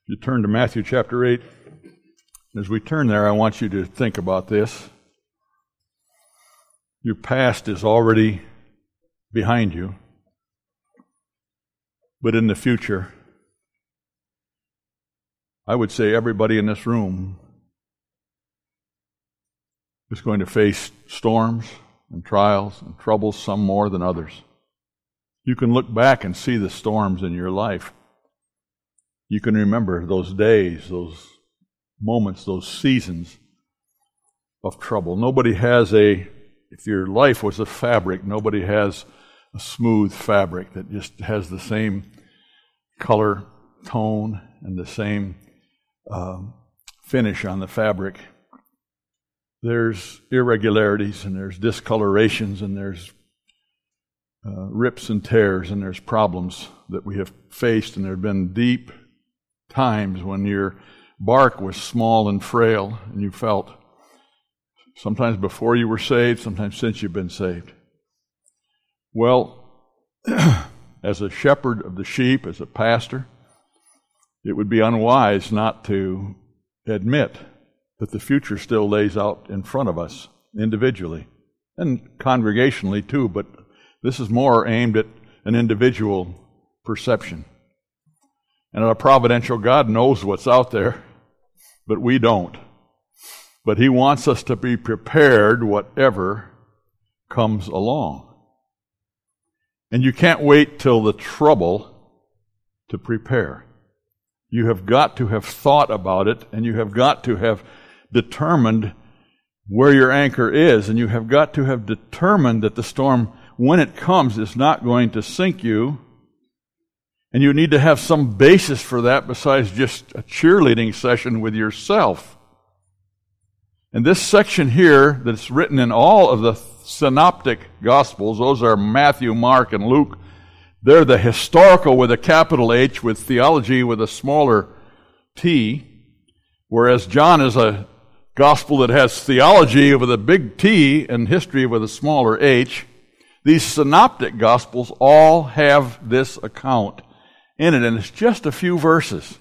You turn to Matthew chapter 8. As we turn there, I want you to think about this. Your past is already behind you, but in the future, I would say everybody in this room is going to face storms and trials and troubles, some more than others. You can look back and see the storms in your life. You can remember those days, those moments, those seasons of trouble. Nobody has if your life was a fabric, nobody has a smooth fabric that just has the same color, tone, and the same finish on the fabric. There's irregularities, and there's discolorations, and there's rips and tears, and there's problems that we have faced, and there have been deep times when your bark was small and frail, and you felt sometimes before you were saved, sometimes since you've been saved. Well, as a shepherd of the sheep, as a pastor, it would be unwise not to admit that the future still lays out in front of us individually and congregationally too, but this is more aimed at an individual perception. And our providential God knows what's out there, but we don't. But He wants us to be prepared whatever comes along. And you can't wait till the trouble to prepare. You have got to have thought about it, and you have got to have determined where your anchor is, and you have got to have determined that the storm, when it comes, is not going to sink you. And you need to have some basis for that besides just a cheerleading session with yourself. And this section here that's written in all of the synoptic Gospels, those are Matthew, Mark, and Luke, they're the historical with a capital H, with theology with a smaller T, whereas John is a gospel that has theology with a big T and history with a smaller H. These synoptic Gospels all have this account in it, and it's just a few verses.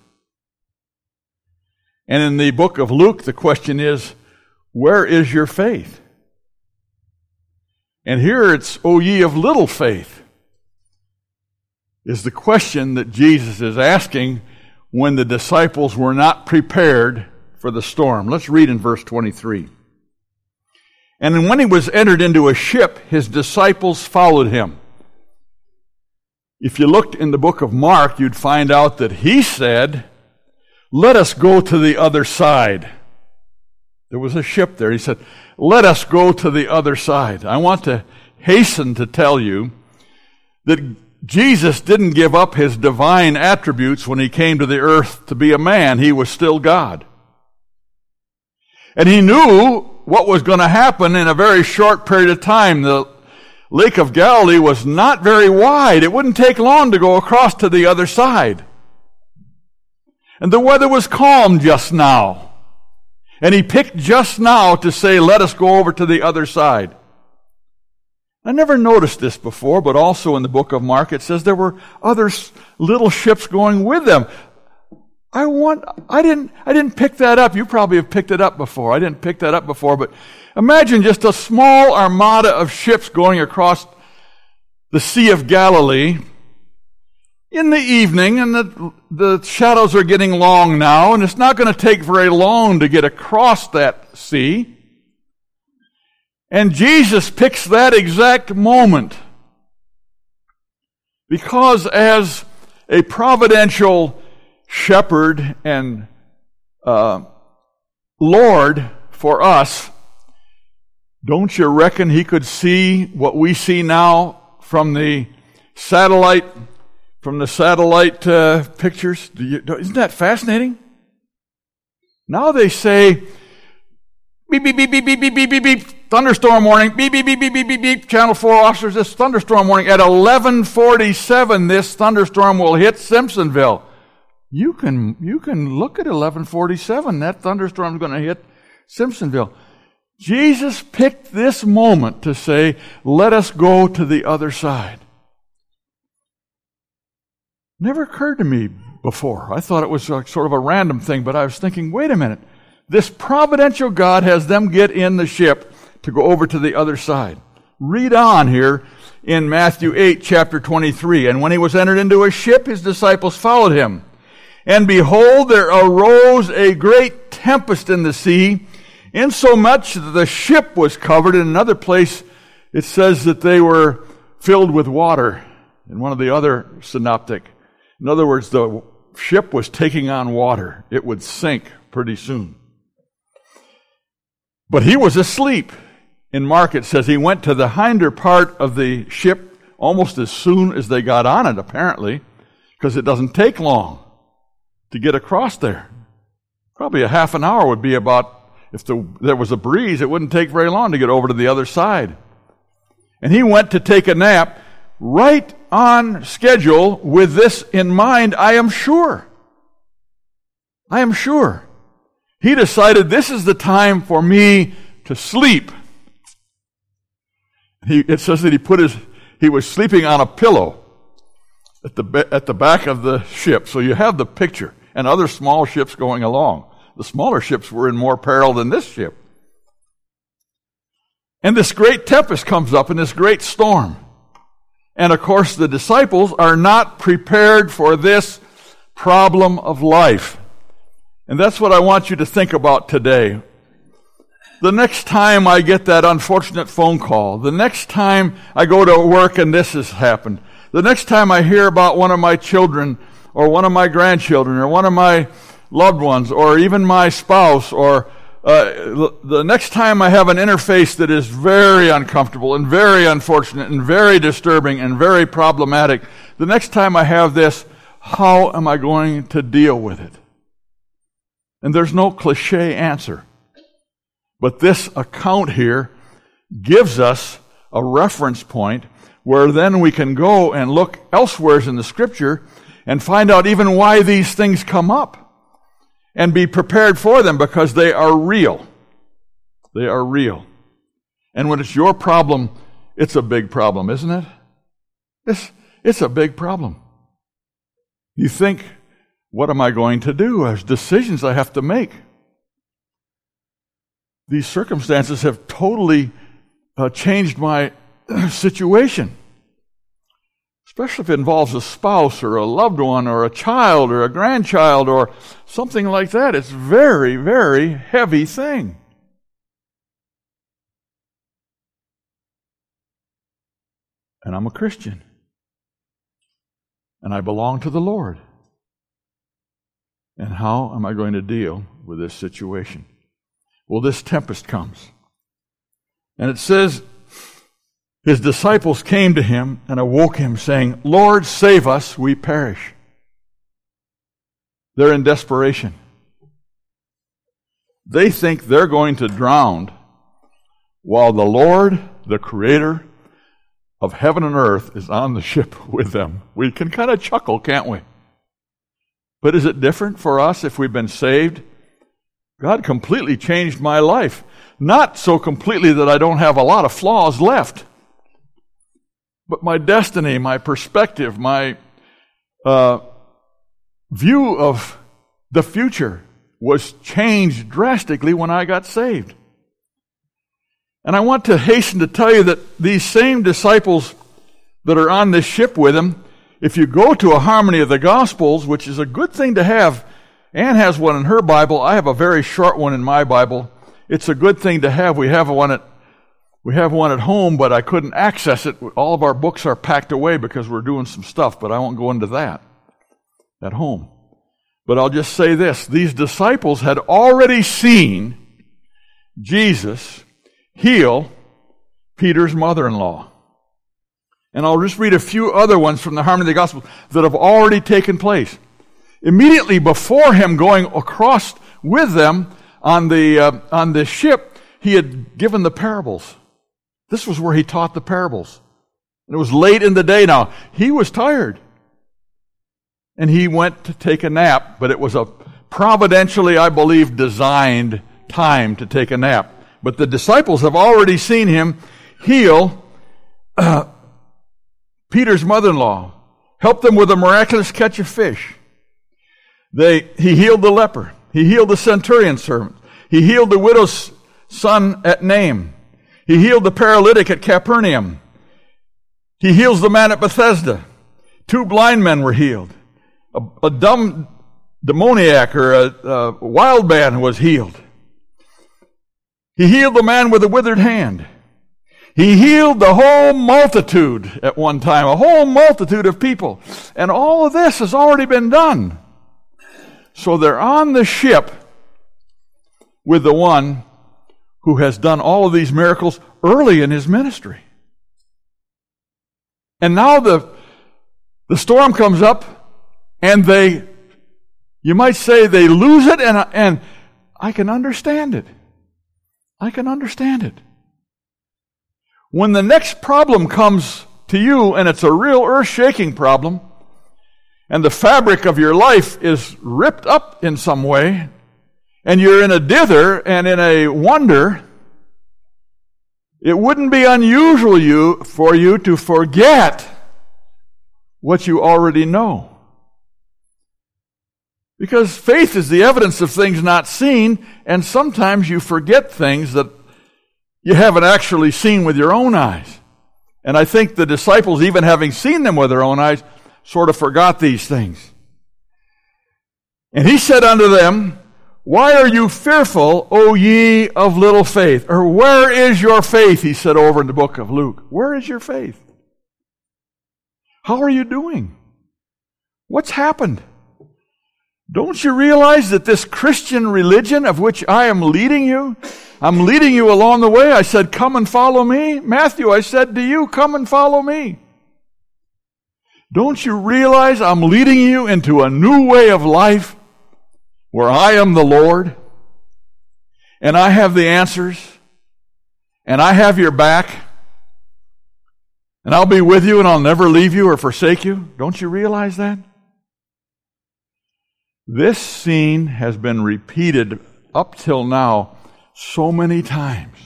And in the book of Luke, the question is, where is your faith? And here it's, O ye of little faith, is the question that Jesus is asking when the disciples were not prepared for the storm. Let's read in verse 23. And when he was entered into a ship, his disciples followed him. If you looked in the book of Mark, you'd find out that he said, let us go to the other side. There was a ship there. He said, let us go to the other side. I want to hasten to tell you that Jesus didn't give up his divine attributes when he came to the earth to be a man. He was still God. And he knew what was going to happen in a very short period of time. The Lake of Galilee was not very wide. It wouldn't take long to go across to the other side. And the weather was calm just now. And he picked just now to say, let us go over to the other side. I never noticed this before, but also in the book of Mark it says there were other little ships going with them. I didn't pick that up. You probably have picked it up before. I didn't pick that up before, but imagine just a small armada of ships going across the Sea of Galilee in the evening, and the shadows are getting long now, and it's not going to take very long to get across that sea. And Jesus picks that exact moment because as a providential shepherd and Lord for us, don't you reckon he could see what we see now from the satellite pictures? Isn't that fascinating? Now they say, beep, beep, beep, beep, beep, beep, beep, beep, beep, thunderstorm warning, beep, beep, beep, beep, beep, beep, beep, Channel 4 officers, this thunderstorm warning. At 11:47, this thunderstorm will hit Simpsonville. You can look at 11:47. That thunderstorm is going to hit Simpsonville. Jesus picked this moment to say, let us go to the other side. Never occurred to me before. I thought it was sort of a random thing, but I was thinking, wait a minute. This providential God has them get in the ship to go over to the other side. Read on here in Matthew 8, chapter 23. And when he was entered into a ship, his disciples followed him. And behold, there arose a great tempest in the sea, insomuch that the ship was covered. In another place, it says that they were filled with water. In one of the other synoptic. In other words, the ship was taking on water. It would sink pretty soon. But he was asleep. In Mark, it says he went to the hinder part of the ship almost as soon as they got on it, apparently, because it doesn't take long to get across there. Probably a half an hour would be about, if there was a breeze, it wouldn't take very long to get over to the other side. And he went to take a nap right on schedule with this in mind, I am sure. I am sure. He decided this is the time for me to sleep. It says that he was sleeping on a pillow at the back of the ship. So you have the picture, and other small ships going along. The smaller ships were in more peril than this ship. And this great tempest comes up in this great storm. And of course, the disciples are not prepared for this problem of life. And that's what I want you to think about today. The next time I get that unfortunate phone call, the next time I go to work and this has happened, the next time I hear about one of my children or one of my grandchildren or one of my loved ones or even my spouse, or the next time I have an interface that is very uncomfortable and very unfortunate and very disturbing and very problematic, the next time I have this, how am I going to deal with it? And there's no cliche answer. But this account here gives us a reference point where then we can go and look elsewhere in the Scripture and find out even why these things come up and be prepared for them, because they are real. They are real. And when it's your problem, it's a big problem, isn't it? It's a big problem. You think, what am I going to do? There's decisions I have to make. These circumstances have totally changed my situation. Especially if it involves a spouse or a loved one or a child or a grandchild or something like that. It's a very, very heavy thing. And I'm a Christian. And I belong to the Lord. And how am I going to deal with this situation? Well, this tempest comes. And it says, his disciples came to him and awoke him, saying, Lord, save us, we perish. They're in desperation. They think they're going to drown while the Lord, the Creator of heaven and earth, is on the ship with them. We can kind of chuckle, can't we? But is it different for us if we've been saved? God completely changed my life. Not so completely that I don't have a lot of flaws left. But my destiny, my perspective, my view of the future was changed drastically when I got saved. And I want to hasten to tell you that these same disciples that are on this ship with him, if you go to a Harmony of the Gospels, which is a good thing to have, Anne has one in her Bible, I have a very short one in my Bible. It's a good thing to have. We have one at home, but I couldn't access it. All of our books are packed away because we're doing some stuff, but I won't go into that at home. But I'll just say this. These disciples had already seen Jesus heal Peter's mother-in-law. And I'll just read a few other ones from the Harmony of the Gospel that have already taken place. Immediately before him going across with them on the ship, he had given the parables. This was where he taught the parables. And it was late in the day now. He was tired. And he went to take a nap, but it was a providentially, I believe, designed time to take a nap. But the disciples have already seen him heal Peter's mother-in-law, help them with a miraculous catch of fish. He healed the leper. He healed the centurion's servant. He healed the widow's son at Nain. He healed the paralytic at Capernaum. He heals the man at Bethesda. 2 blind men were healed. A dumb demoniac or a wild man was healed. He healed the man with a withered hand. He healed the whole multitude at one time, a whole multitude of people. And all of this has already been done. So they're on the ship with the one who has done all of these miracles early in his ministry. And now the storm comes up, and you might say they lose it, and I can understand it. I can understand it. When the next problem comes to you, and it's a real earth-shaking problem, and the fabric of your life is ripped up in some way, and you're in a dither and in a wonder, it wouldn't be unusual for you to forget what you already know. Because faith is the evidence of things not seen, and sometimes you forget things that you haven't actually seen with your own eyes. And I think the disciples, even having seen them with their own eyes, sort of forgot these things. And he said unto them, Why are you fearful, O ye of little faith? Or where is your faith? He said over in the book of Luke. Where is your faith? How are you doing? What's happened? Don't you realize that this Christian religion of which I am leading you, I'm leading you along the way. I said, come and follow me. Matthew, I said to you, come and follow me. Don't you realize I'm leading you into a new way of life where I am the Lord and I have the answers and I have your back and I'll be with you and I'll never leave you or forsake you? Don't you realize that? This scene has been repeated up till now so many times.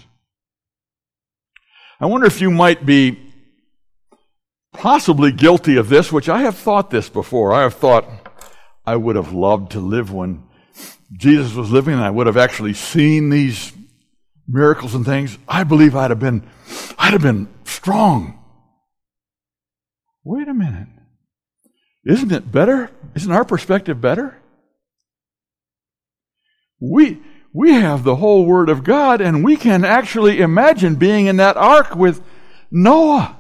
I wonder if you might be possibly guilty of this, which I have thought this before. I have thought I would have loved to live when Jesus was living and I would have actually seen these miracles and things. I believe I'd have been strong. Wait a minute. Isn't it better? Isn't our perspective better? We have the whole Word of God, and we can actually imagine being in that ark with Noah.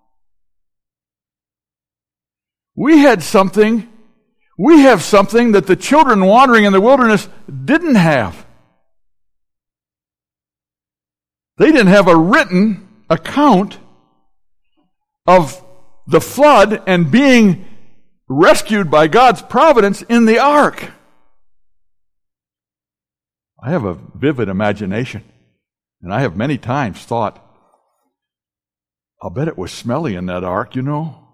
We have something that the children wandering in the wilderness didn't have. They didn't have a written account of the flood and being rescued by God's providence in the ark. I have a vivid imagination, and I have many times thought, I'll bet it was smelly in that ark, you know.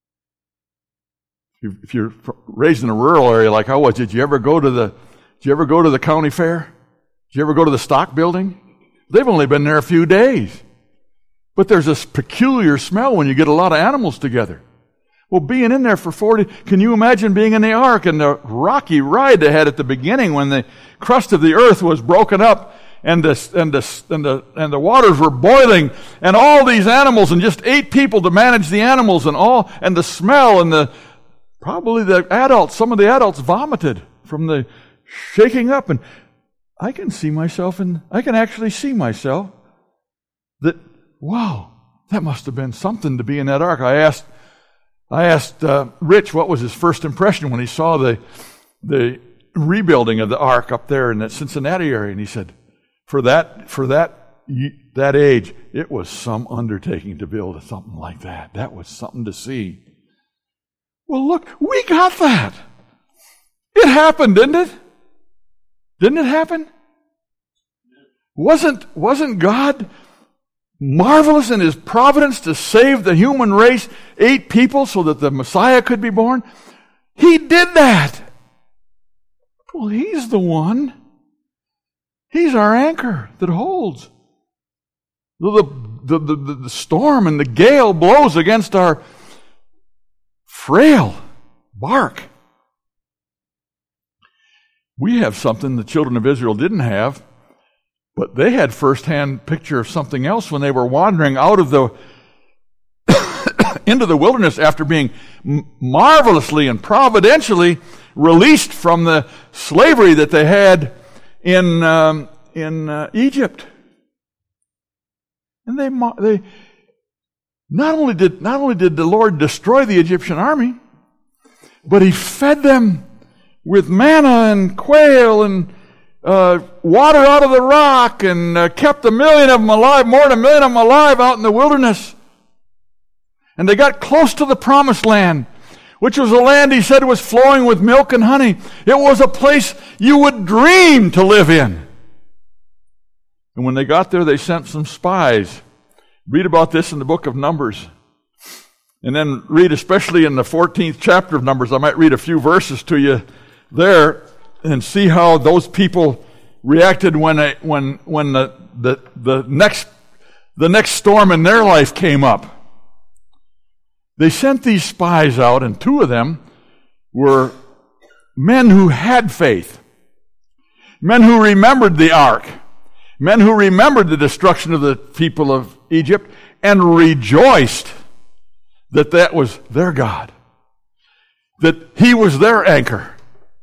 If you're raised in a rural area like I was, did you ever go to the county fair? Did you ever go to the stock building? They've only been there a few days. But there's this peculiar smell when you get a lot of animals together. Well, being in there for 40, can you imagine being in the ark and the rocky ride they had at the beginning when the crust of the earth was broken up and the waters were boiling and all these animals and just 8 people to manage the animals and the smell and probably some of the adults vomited from the shaking up. And I can actually see myself that, wow, that must have been something to be in that ark. I asked Rich what was his first impression when he saw the rebuilding of the ark up there in that Cincinnati area, and he said, for that age, it was some undertaking to build something like that. That was something to see. Well, look, we got that. It happened, didn't it? Didn't it happen? Wasn't God marvelous in His providence to save the human race, 8 people, so that the Messiah could be born? He did that. Well, He's the one. He's our anchor that holds. The storm and the gale blows against our frail bark. We have something the children of Israel didn't have, but they had firsthand picture of something else when they were wandering out of the into the wilderness after being marvelously and providentially released from the slavery that they had in Egypt. And they not only did the Lord destroy the Egyptian army, but He fed them with manna and quail and water out of the rock, and kept 1 million of them alive, more than 1 million of them alive out in the wilderness. And they got close to the promised land, which was a land He said was flowing with milk and honey. It was a place you would dream to live in. And when they got there, they sent some spies. Read about this in the book of Numbers. And then read especially in the 14th chapter of Numbers. I might read a few verses to you there and see how those people reacted when the next storm in their life came up. They sent these spies out, and 2 of them were men who had faith, men who remembered the ark, men who remembered the destruction of the people of Egypt and rejoiced that that was their God, that He was their anchor.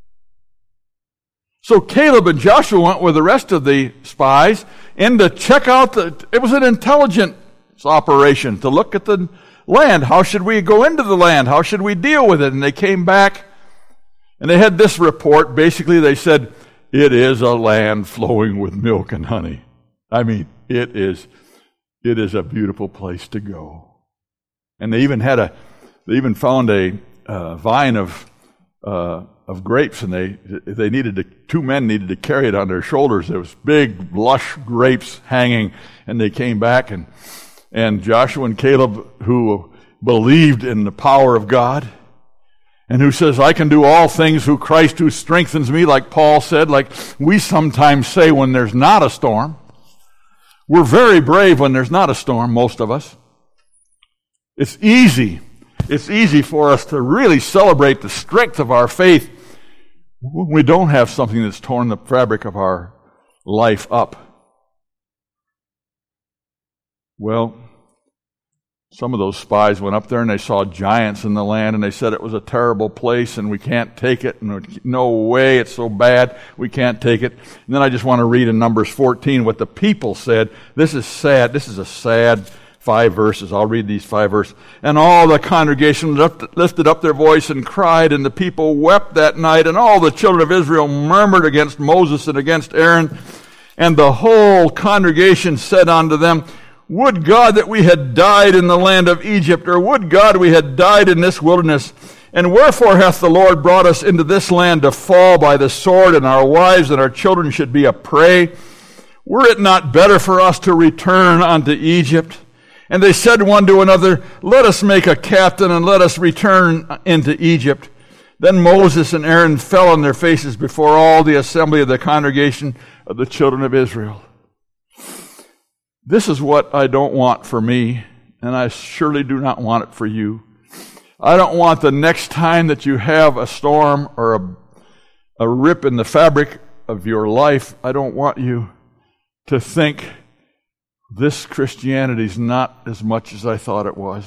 So Caleb and Joshua went with the rest of the spies in to check out it was an intelligence operation to look at the land. How should we go into the land? How should we deal with it? And they came back and they had this report. Basically, they said, it is a land flowing with milk and honey. I mean, it is a beautiful place to go. And they even found a vine of grapes, and they needed 2 men needed to carry it on their shoulders. There was big, lush grapes hanging, and they came back, and Joshua and Caleb, who believed in the power of God, and who says, I can do all things through Christ who strengthens me, like Paul said, like we sometimes say when there's not a storm. We're very brave when there's not a storm, most of us. It's easy for us to really celebrate the strength of our faith when we don't have something that's torn the fabric of our life up. Well, some of those spies went up there and they saw giants in the land, and they said it was a terrible place and we can't take it, and no way, it's so bad, we can't take it. And then I just want to read in Numbers 14 what the people said. This is sad. This is a sad 5 verses. I'll read these 5 verses. And all the congregation lifted up their voice and cried, and the people wept that night, and all the children of Israel murmured against Moses and against Aaron. And the whole congregation said unto them, would God that we had died in the land of Egypt, or would God we had died in this wilderness? And wherefore hath the Lord brought us into this land to fall by the sword, and our wives and our children should be a prey? Were it not better for us to return unto Egypt? And they said one to another, let us make a captain, and let us return into Egypt. Then Moses and Aaron fell on their faces before all the assembly of the congregation of the children of Israel. This is what I don't want for me, and I surely do not want it for you. I don't want the next time that you have a storm or a rip in the fabric of your life, I don't want you to think this Christianity is not as much as I thought it was.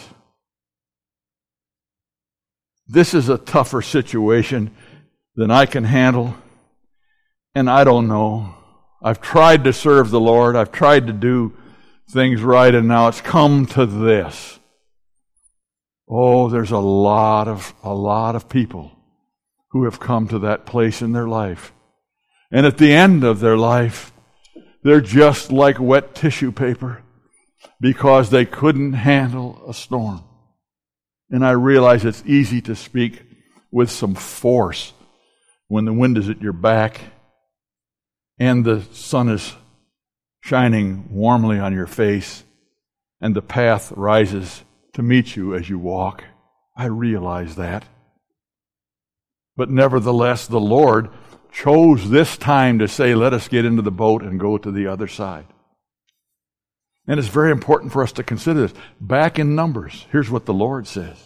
This is a tougher situation than I can handle, and I don't know. I've tried to serve the Lord. I've tried to do things right, and now it's come to this. Oh, there's a lot of people who have come to that place in their life. And at the end of their life, they're just like wet tissue paper because they couldn't handle a storm. And I realize it's easy to speak with some force when the wind is at your back and the sun is shining warmly on your face and the path rises to meet you as you walk. I realize that. But nevertheless, the Lord chose this time to say, let us get into the boat and go to the other side. And it's very important for us to consider this. Back in Numbers, here's what the Lord says.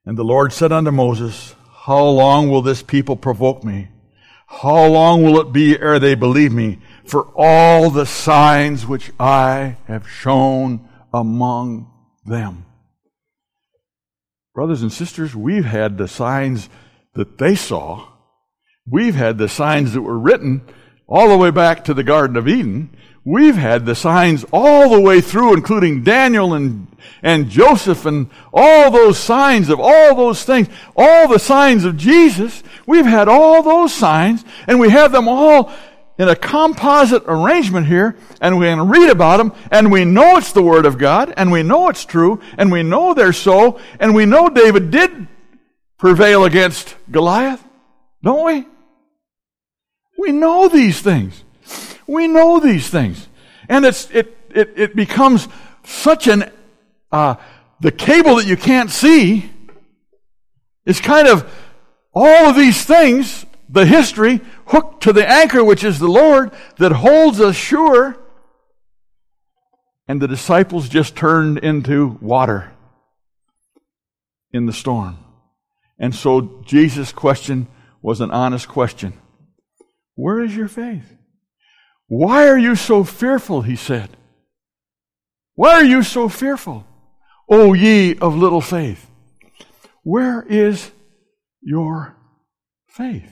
And the Lord said unto Moses, How long will this people provoke me? How long will it be ere they believe me? For all the signs which I have shown among them. Brothers and sisters, we've had the signs that they saw. We've had the signs that were written all the way back to the Garden of Eden. We've had the signs all the way through, including Daniel and Joseph and all those signs of all those things, all the signs of Jesus. We've had all those signs, and we have them all in a composite arrangement here, and we can read about them, and we know it's the Word of God, and we know it's true, and we know they're so, and we know David did prevail against Goliath, don't we? We know these things. We know these things. And it becomes such an, the cable that you can't see is kind of all of these things, the history, hooked to the anchor, which is the Lord, that holds us sure. And the disciples just turned into water in the storm. And so Jesus' question was an honest question. Where is your faith? Why are you so fearful, he said. Why are you so fearful, O ye of little faith? Where is your faith?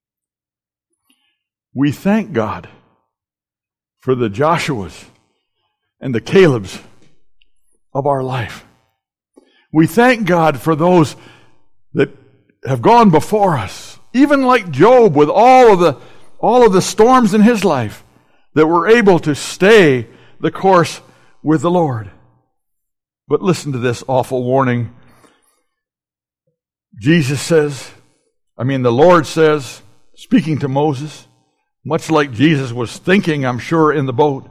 We thank God for the Joshuas and the Calebs of our life. We thank God for those that have gone before us, even like Job with all of the storms in his life, that were able to stay the course with the Lord. But listen to this awful warning. The Lord says, speaking to Moses, much like Jesus was thinking, I'm sure, in the boat,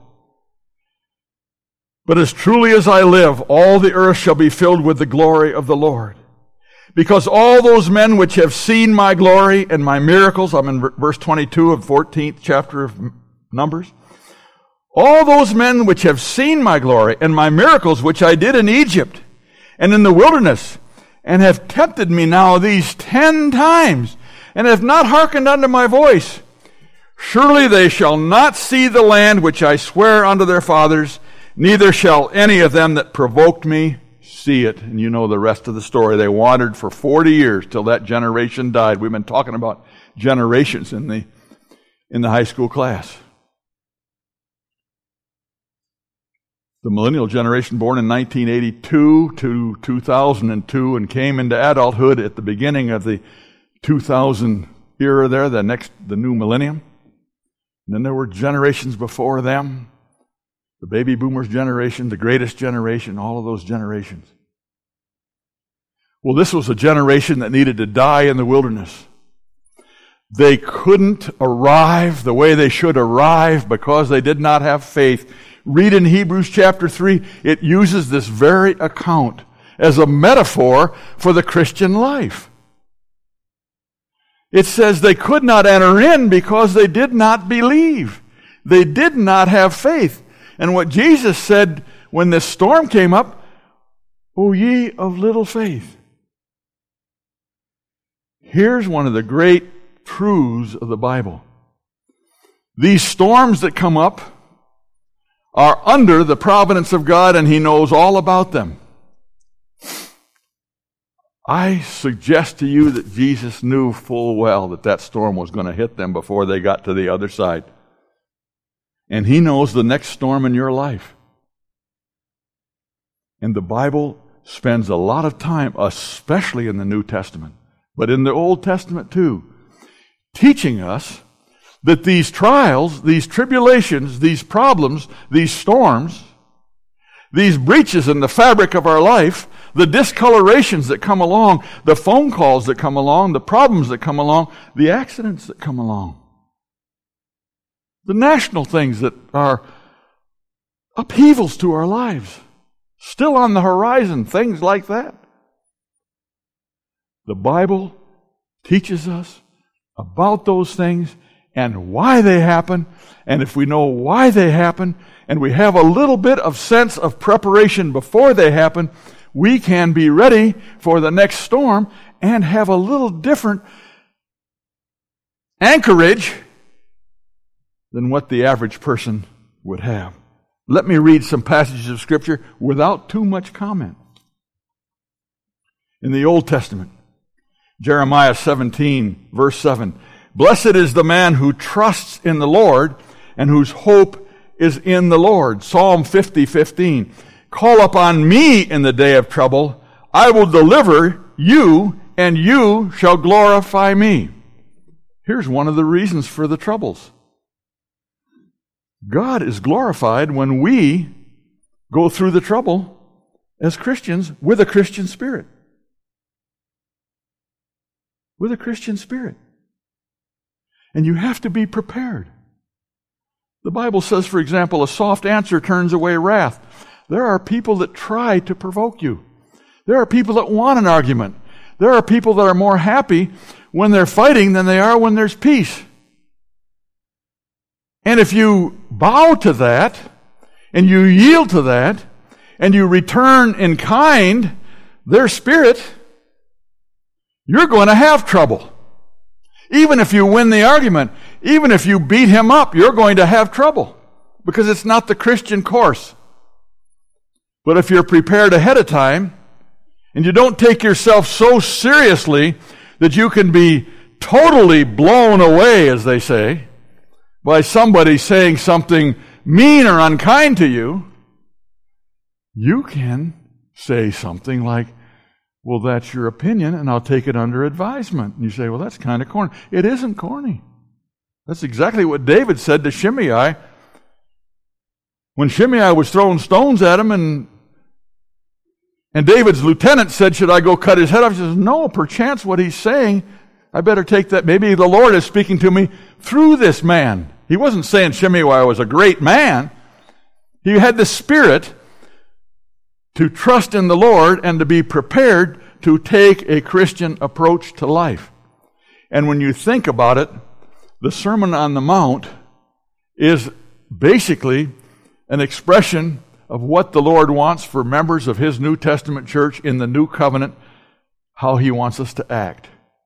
but as truly as I live, all the earth shall be filled with the glory of the Lord. Because all those men which have seen my glory and my miracles, I'm in verse 22 of 14th chapter of Numbers. All those men which have seen my glory and my miracles which I did in Egypt and in the wilderness, and have tempted me now these 10 times, and have not hearkened unto my voice, surely they shall not see the land which I swear unto their fathers, neither shall any of them that provoked me see it. And you know the rest of the story. They wandered for 40 years till that generation died. We've been talking about generations in the high school class. The millennial generation born in 1982 to 2002 and came into adulthood at the beginning of the 2000 era there, the new millennium. And then there were generations before them. The baby boomers generation, the greatest generation, all of those generations. Well, this was a generation that needed to die in the wilderness. They couldn't arrive the way they should arrive because they did not have faith. Read in Hebrews chapter 3, it uses this very account as a metaphor for the Christian life. It says they could not enter in because they did not believe. They did not have faith. And what Jesus said when this storm came up, O ye of little faith. Here's one of the great truths of the Bible. These storms that come up are under the providence of God, and He knows all about them. I suggest to you that Jesus knew full well that storm was going to hit them before they got to the other side. And He knows the next storm in your life. And the Bible spends a lot of time, especially in the New Testament, but in the Old Testament too, teaching us that these trials, these tribulations, these problems, these storms, these breaches in the fabric of our life, the discolorations that come along, the phone calls that come along, the problems that come along, the accidents that come along, the national things that are upheavals to our lives, still on the horizon, things like that. The Bible teaches us about those things and why they happen, and if we know why they happen, and we have a little bit of sense of preparation before they happen, we can be ready for the next storm and have a little different anchorage than what the average person would have. Let me read some passages of Scripture without too much comment. In the Old Testament, Jeremiah 17, verse 7, "Blessed is the man who trusts in the Lord and whose hope is in the Lord." Psalm 50:15, "Call upon me in the day of trouble. I will deliver you, and you shall glorify me." Here's one of the reasons for the troubles. God is glorified when we go through the trouble as Christians with a Christian spirit. With a Christian spirit. And you have to be prepared. The Bible says, for example, a soft answer turns away wrath. There are people that try to provoke you. There are people that want an argument. There are people that are more happy when they're fighting than they are when there's peace. And if you bow to that, and you yield to that, and you return in kind their spirit, you're going to have trouble. Even if you win the argument, even if you beat him up, you're going to have trouble because it's not the Christian course. But if you're prepared ahead of time and you don't take yourself so seriously that you can be totally blown away, as they say, by somebody saying something mean or unkind to you, you can say something like, "Well, that's your opinion, and I'll take it under advisement." And you say, "Well, that's kind of corny." It isn't corny. That's exactly what David said to Shimei. When Shimei was throwing stones at him, and David's lieutenant said, "Should I go cut his head off?" He says, "No, perchance what he's saying, I better take that. Maybe the Lord is speaking to me through this man." He wasn't saying Shimei was a great man. He had the spirit to trust in the Lord and to be prepared to take a Christian approach to life. And when you think about it, the Sermon on the Mount is basically an expression of what the Lord wants for members of His New Testament church in the New Covenant, how He wants us to act.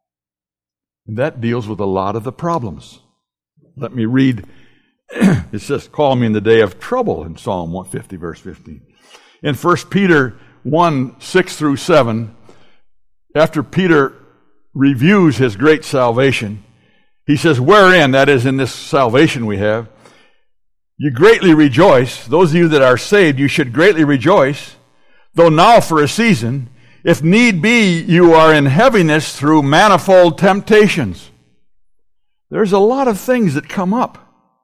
And that deals with a lot of the problems. Let me read. It says, "Call me in the day of trouble," in Psalm 150, verse 15. In 1 Peter 1, 6 through 7, after Peter reviews his great salvation, he says, "Wherein," that is in this salvation we have, "you greatly rejoice." Those of you that are saved, you should greatly rejoice, "though now for a season, if need be, you are in heaviness through manifold temptations." There's a lot of things that come up.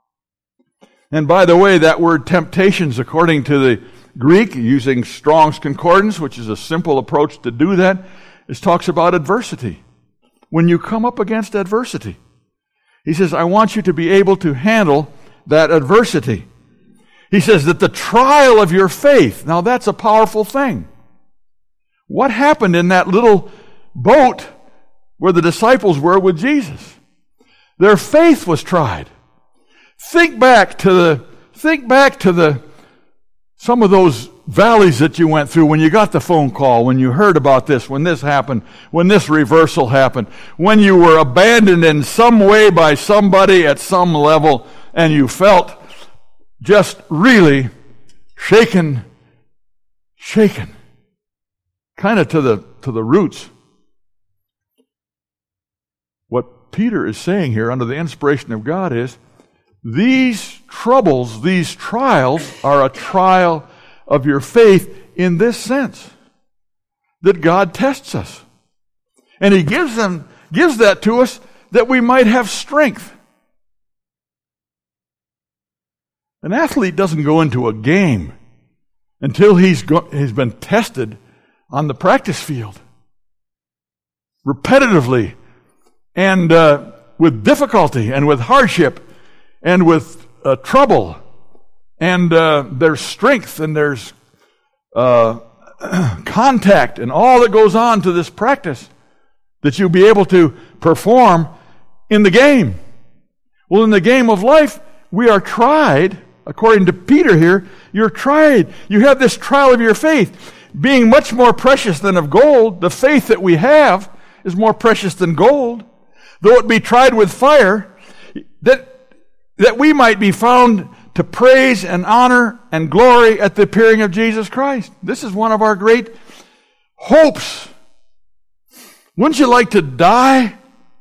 And by the way, that word temptations, according to the Greek, using Strong's Concordance, which is a simple approach to do that, it talks about adversity. When you come up against adversity, he says, I want you to be able to handle that adversity. He says that the trial of your faith, now that's a powerful thing. What happened in that little boat where the disciples were with Jesus? Their faith was tried. Think back to some of those valleys that you went through when you got the phone call, when you heard about this, when this happened, when this reversal happened, when you were abandoned in some way by somebody at some level, and you felt just really shaken, kind of to the roots. What Peter is saying here under the inspiration of God is, these troubles, these trials are a trial of your faith in this sense, that God tests us. And He gives that to us that we might have strength. An athlete doesn't go into a game until he's been tested on the practice field repetitively and with difficulty and with hardship and with trouble, and there's strength and there's contact and all that goes on to this practice that you'll be able to perform in the game. Well, in the game of life, we are tried, according to Peter here, you're tried. You have this trial of your faith. being much more precious than of gold, the faith that we have is more precious than gold, though it be tried with fire, that we might be found to praise and honor and glory at the appearing of Jesus Christ. This is one of our great hopes. Wouldn't you like to die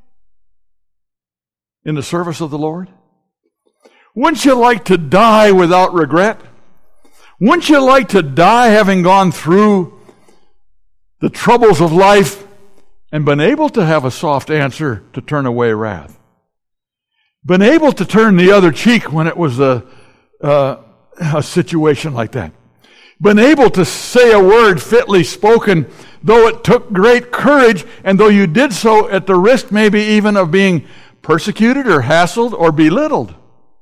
in the service of the Lord? Wouldn't you like to die without regret? Wouldn't you like to die having gone through the troubles of life and been able to have a soft answer to turn away wrath? Been able to turn the other cheek when it was a situation like that? Been able to say a word fitly spoken, though it took great courage, and though you did so at the risk maybe even of being persecuted or hassled or belittled.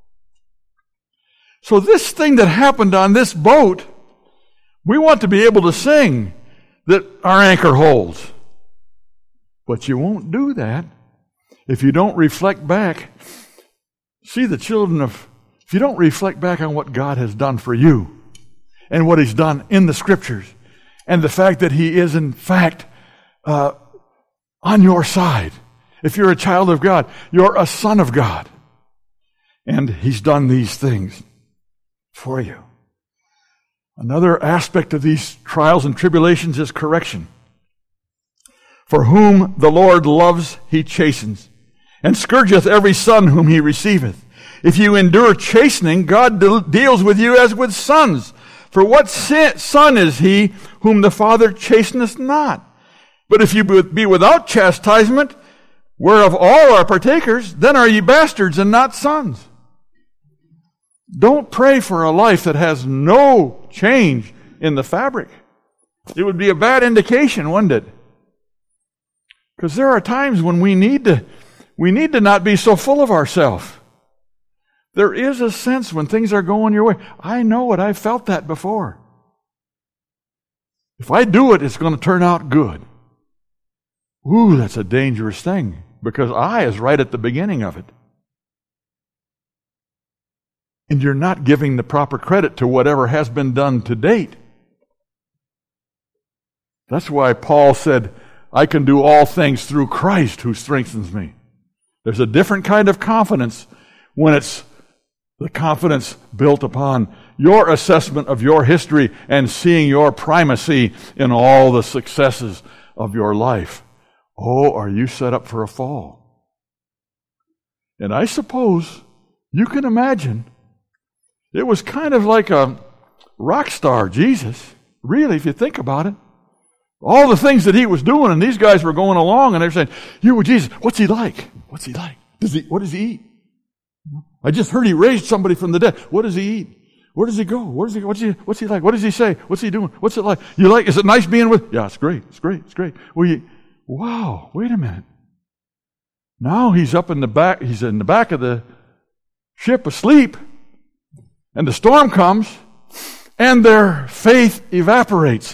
So this thing that happened on this boat, we want to be able to sing that our anchor holds. But you won't do that if you don't reflect back. See, if you don't reflect back on what God has done for you and what He's done in the Scriptures and the fact that He is in fact on your side. If you're a child of God, you're a son of God. And He's done these things for you. Another aspect of these trials and tribulations is correction. For whom the Lord loves, He chastens, and scourgeth every son whom He receiveth. If you endure chastening, God deals with you as with sons. For what son is he whom the Father chasteneth not? But if you be without chastisement, whereof all are partakers, then are ye bastards and not sons. Don't pray for a life that has no change in the fabric. It would be a bad indication, wouldn't it? Because there are times when we need to not be so full of ourselves. There is a sense when things are going your way. I know it. I've felt that before. If I do it, it's going to turn out good. Ooh, that's a dangerous thing, because I is right at the beginning of it. And you're not giving the proper credit to whatever has been done to date. That's why Paul said, I can do all things through Christ who strengthens me. There's a different kind of confidence when it's the confidence built upon your assessment of your history and seeing your primacy in all the successes of your life. Oh, are you set up for a fall? And I suppose you can imagine it was kind of like a rock star, Jesus. Really, if you think about it. All the things that He was doing, and these guys were going along, and they're saying, "You, Jesus, what's He like? What's He like? What does He eat? I just heard He raised somebody from the dead. What does He eat? Where does He go? What's He like? What does He say? What's He doing? What's it like? Is it nice being with? Yeah, it's great. It's great. It's great. Wow, wait a minute. Now He's up in the back. He's in the back of the ship asleep, and the storm comes, and their faith evaporates.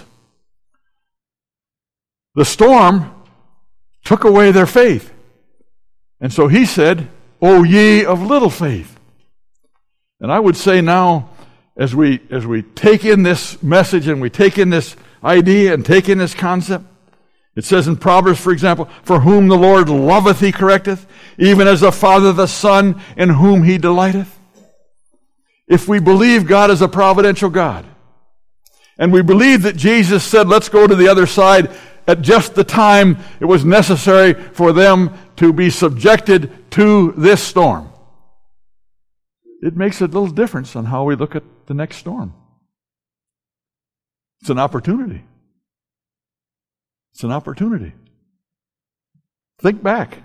The storm took away their faith. And so He said, O ye of little faith. And I would say now, as we take in this message and we take in this idea and take in this concept, it says in Proverbs, for example, for whom the Lord loveth He correcteth, even as the Father the Son in whom He delighteth. If we believe God is a providential God, and we believe that Jesus said, let's go to the other side at just the time it was necessary for them to be subjected to this storm, it makes a little difference on how we look at the next storm. It's an opportunity. It's an opportunity. Think back.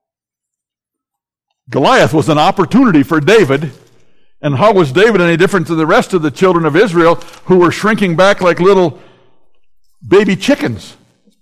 Goliath was an opportunity for David. And how was David any different to the rest of the children of Israel who were shrinking back like little baby chickens?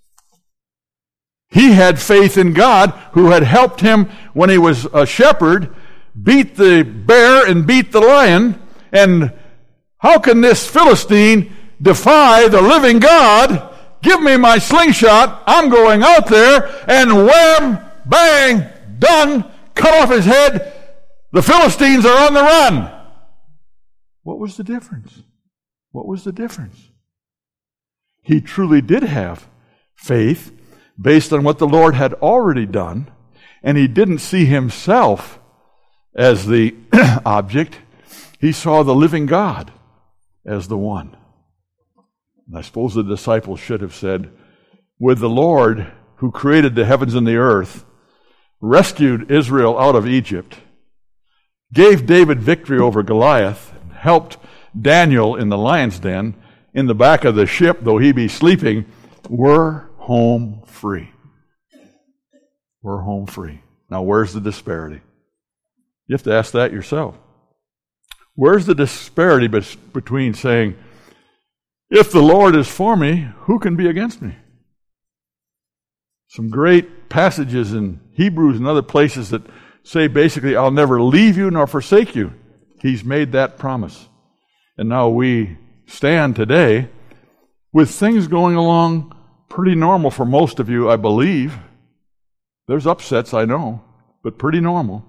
He had faith in God, who had helped him when he was a shepherd, beat the bear and beat the lion. And how can this Philistine defy the living God? Give me my slingshot. I'm going out there, and wham, bang, done, cut off his head. The Philistines are on the run. What was the difference? What was the difference? He truly did have faith based on what the Lord had already done, and he didn't see himself as the object. He saw the living God as the one. And I suppose the disciples should have said, with the Lord who created the heavens and the earth, rescued Israel out of Egypt, gave David victory over Goliath, helped Daniel in the lion's den, in the back of the ship, though he be sleeping, we're home free. We're home free. Now, where's the disparity? You have to ask that yourself. Where's the disparity between saying, if the Lord is for me, who can be against me? Some great passages in Hebrews and other places that say basically, I'll never leave you nor forsake you. He's made that promise. And now we stand today with things going along pretty normal for most of you, I believe. There's upsets, I know, but pretty normal.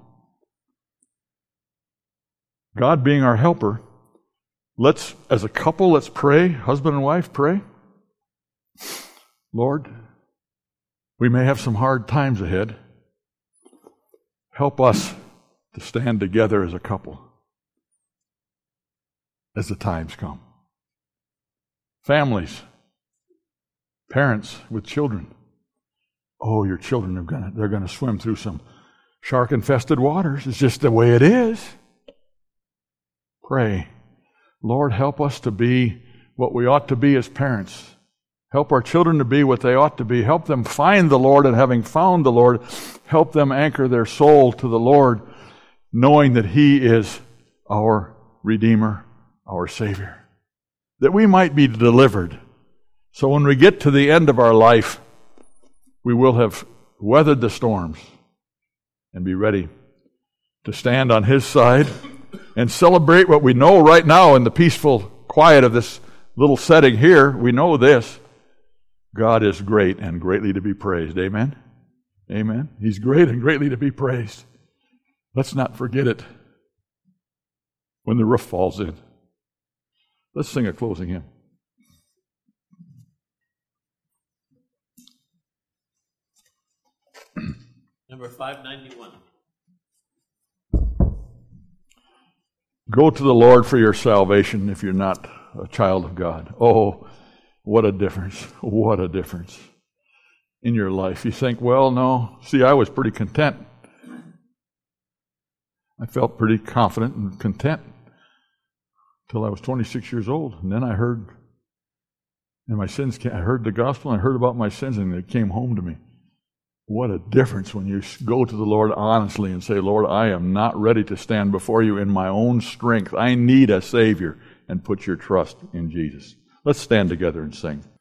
God being our helper, let's, as a couple, let's pray, husband and wife, pray. Lord, we may have some hard times ahead. Help us to stand together as a couple as the times come. Families, parents with children. Oh, your children they're going to swim through some shark-infested waters. It's just the way it is. Pray, Lord, help us to be what we ought to be as parents. Help our children to be what they ought to be. Help them find the Lord, and having found the Lord, help them anchor their soul to the Lord, knowing that He is our Redeemer, our Savior. That we might be delivered. So when we get to the end of our life, we will have weathered the storms and be ready to stand on His side and celebrate what we know right now in the peaceful quiet of this little setting here. We know this. God is great and greatly to be praised. Amen? Amen. He's great and greatly to be praised. Let's not forget it when the roof falls in. Let's sing a closing hymn. Number 591. Go to the Lord for your salvation if you're not a child of God. Oh, what a difference. What a difference in your life. You think, well, no. See, I was pretty content. I felt pretty confident and content until I was 26 years old. And then I heard, and my sins came, I heard the gospel, and I heard about my sins, and it came home to me. What a difference when you go to the Lord honestly and say, Lord, I am not ready to stand before you in my own strength. I need a Savior, and put your trust in Jesus. Let's stand together and sing.